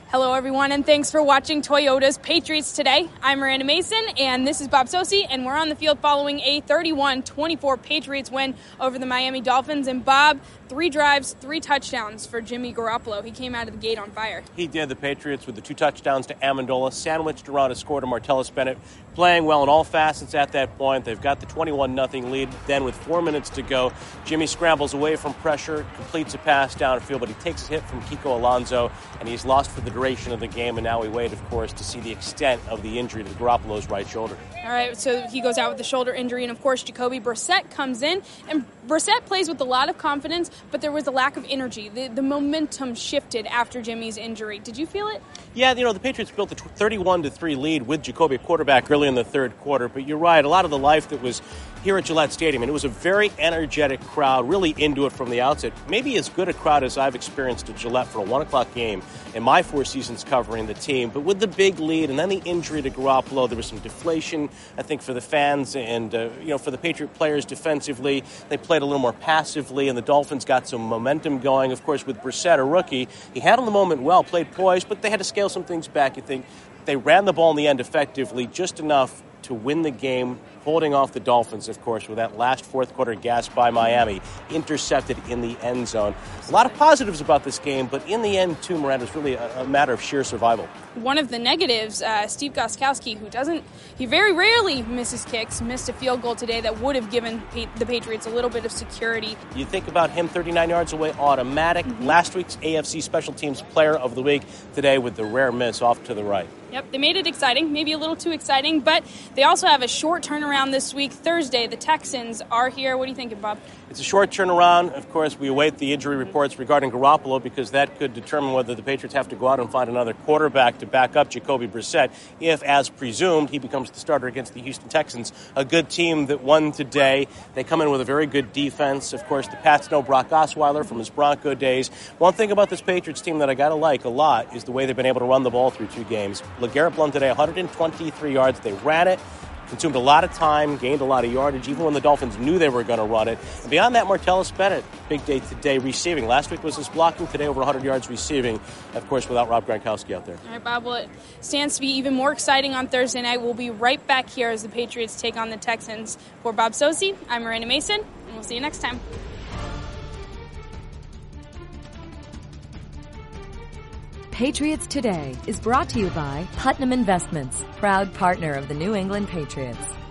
Hello, everyone, and thanks for watching Toyota's Patriots Today. I'm Miranda Mason, and this is Bob Socci, and we're on the field following a 31-24 Patriots win over the Miami Dolphins. And Bob, 3 drives, 3 touchdowns for Jimmy Garoppolo. He came out of the gate on fire. He did. The Patriots with the 2 touchdowns to Amendola, sandwiched around a score to Martellus Bennett, playing well in all facets at that point. They've got the 21-0 lead. Then with 4 minutes to go, Jimmy scrambles away from pressure, completes a pass downfield, but he takes a hit from Kiko Alonso, and he's lost for the duration of the game, and now we wait, of course, to see the extent of the injury to Garoppolo's right shoulder. All right, so he goes out with the shoulder injury, and of course, Jacoby Brissett comes in, and Brissett plays with a lot of confidence, but there was a lack of energy. The momentum shifted after Jimmy's injury. Did you feel it? Yeah, the Patriots built a 31-3 lead with Jacoby at quarterback early in the third quarter, but you're right, a lot of the life that was here at Gillette Stadium, and it was a very energetic crowd, really into it from the outset. Maybe as good a crowd as I've experienced at Gillette for a 1 o'clock game in my 4 seasons covering the team. But with the big lead and then the injury to Garoppolo, there was some deflation, I think, for the fans and, for the Patriot players defensively. They played a little more passively, and the Dolphins got some momentum going. Of course, with Brissett, a rookie, he handled the moment well, played poised, but they had to scale some things back. You think they ran the ball in the end effectively, just enough to win the game, holding off the Dolphins, of course, with that last fourth quarter gasp by Miami, intercepted in the end zone. A lot of positives about this game, but in the end, too, Miranda, it's really a matter of sheer survival. One of the negatives, Steve Gostkowski, he very rarely misses kicks, missed a field goal today that would have given the Patriots a little bit of security. You think about him 39 yards away, automatic. Last week's AFC Special Teams Player of the Week, today with the rare miss off to the right. Yep, they made it exciting, maybe a little too exciting, but they also have a short turnaround this week. Thursday, the Texans are here. What are you thinking, Bob? It's a short turnaround. Of course, we await the injury reports regarding Garoppolo because that could determine whether the Patriots have to go out and find another quarterback to back up Jacoby Brissett if, as presumed, he becomes the starter against the Houston Texans, a good team that won today. They come in with a very good defense. Of course, the Pats know Brock Osweiler from his Bronco days. One thing about this Patriots team that I got to like a lot is the way they've been able to run the ball through 2 games. LeGarrette Blount today, 123 yards. They ran it, consumed a lot of time, gained a lot of yardage, even when the Dolphins knew they were going to run it. And beyond that, Martellus Bennett, big day today receiving. Last week was his blocking, today over 100 yards receiving, of course, without Rob Gronkowski out there. All right, Bob, well, it stands to be even more exciting on Thursday night. We'll be right back here as the Patriots take on the Texans. For Bob Socci, I'm Miranda Mason, and we'll see you next time. Patriots Today is brought to you by Putnam Investments, proud partner of the New England Patriots.